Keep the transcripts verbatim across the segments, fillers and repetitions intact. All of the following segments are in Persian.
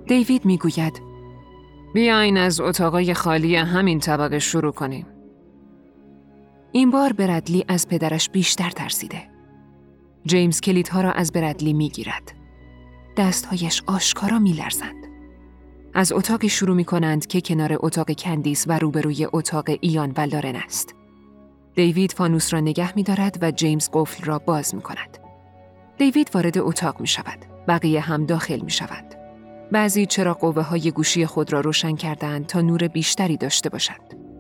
دیوید میگوید بیاین از اتاقای خالی همین طبقه شروع کنیم. این بار برادلی از پدرش بیشتر ترسیده. جیمز کلیدها را از برادلی میگیرد. دستهایش آشکارا میلرزند. از اتاقی شروع میکنند که کنار اتاق کندیس و روبروی اتاق ایان و لارن است. دیوید فانوس را نگه می‌دارد و جیمز قفل را باز می‌کند. دیوید وارد اتاق می‌شود. بقیه هم داخل می‌شوند. بعضی چراغ قوه‌های گوشی خود را روشن کردند تا نور بیشتری داشته باشد.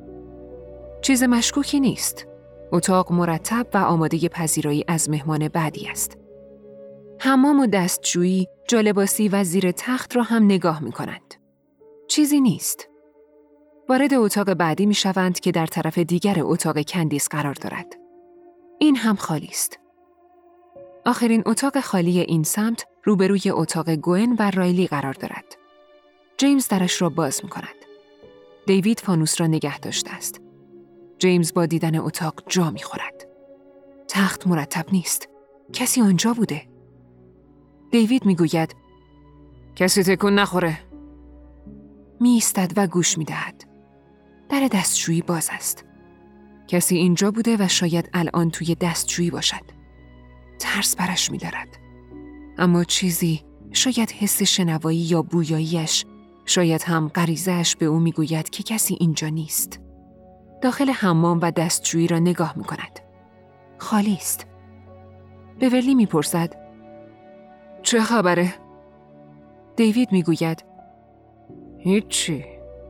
چیز مشکوکی نیست. اتاق مرتب و آماده پذیرایی از مهمان بعدی است. حمام و دستشویی، جالباسی و زیر تخت را هم نگاه می‌کنند. چیزی نیست. وارد اتاق بعدی می شوند که در طرف دیگر اتاق کندیس قرار دارد. این هم خالی است. آخرین اتاق خالی این سمت روبروی اتاق گوئن و رایلی قرار دارد. جیمز درش را باز می کند. دیوید فانوس را نگه داشته است. جیمز با دیدن اتاق جا می خورد. تخت مرتب نیست. کسی آنجا بوده. دیوید می گوید کسی تکون نخوره. می ایستد و گوش می دهد. در دستشویی باز است. کسی اینجا بوده و شاید الان توی دستشویی باشد. ترس برش می دارد. اما چیزی، شاید حس شنوایی یا بویاییش، شاید هم غریزه‌اش به او می گوید که کسی اینجا نیست. داخل حمام و دستشویی را نگاه می کند. خالی است. بورلی می پرسد چه خبره؟ دیوید می گوید هیچی.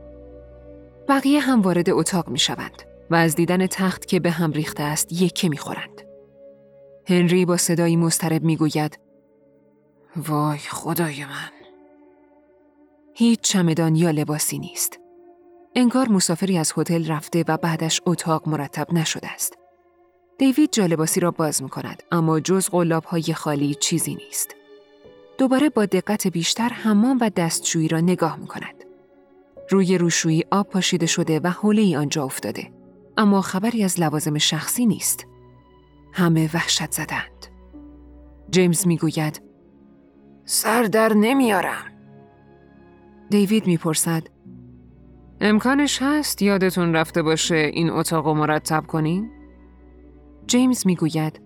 بقیه هم وارد اتاق می شوند و از دیدن تخت که به هم ریخته است یکه می خورند. هنری با صدایی مضطرب می گوید وای خدای من. هیچ چمدان یا لباسی نیست. انگار مسافری از هتل رفته و بعدش اتاق مرتب نشده است. دیوید جالباسی را باز می کند اما جز قلاب‌های خالی چیزی نیست. دوباره با دقت بیشتر حمام و دستشویی را نگاه می کند. روی روشویی آب پاشیده شده و حوله‌ای آنجا افتاده. اما خبری از لوازم شخصی نیست. همه وحشت زدند. جیمز می گوید سر در نمیارم. دیوید می پرسد امکانش هست یادتون رفته باشه این اتاق رو مرتب کنین؟ جیمز می گوید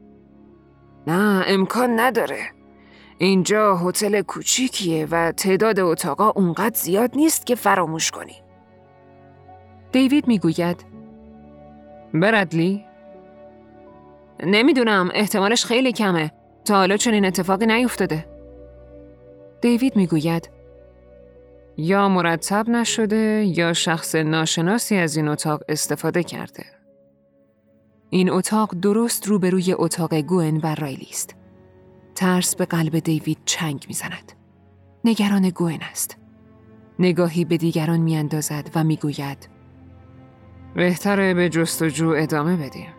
نه امکان نداره. اینجا هتل کوچیکیه و تعداد اتاقا اونقدر زیاد نیست که فراموش کنی. دیوید میگوید برادلی؟ نمیدونم، احتمالش خیلی کمه. تا حالا چنین اتفاقی نیفتاده. دیوید میگوید یا مرتب نشده یا شخص ناشناسی از این اتاق استفاده کرده. این اتاق درست روبروی اتاق گوئن و رایلی است. ترس به قلب دیوید چنگ میزند. نگران گوئن است. نگاهی به دیگران میاندازد و میگوید بهتره به جستجو ادامه بدیم.